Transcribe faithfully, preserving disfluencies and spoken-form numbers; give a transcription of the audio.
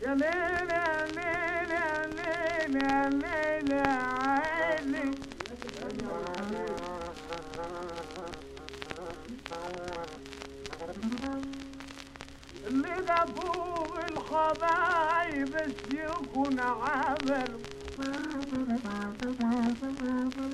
يا ليل يا ليل يا ليل يا ليل يا عيني اللي غفوه الخبايب بس يكون عمل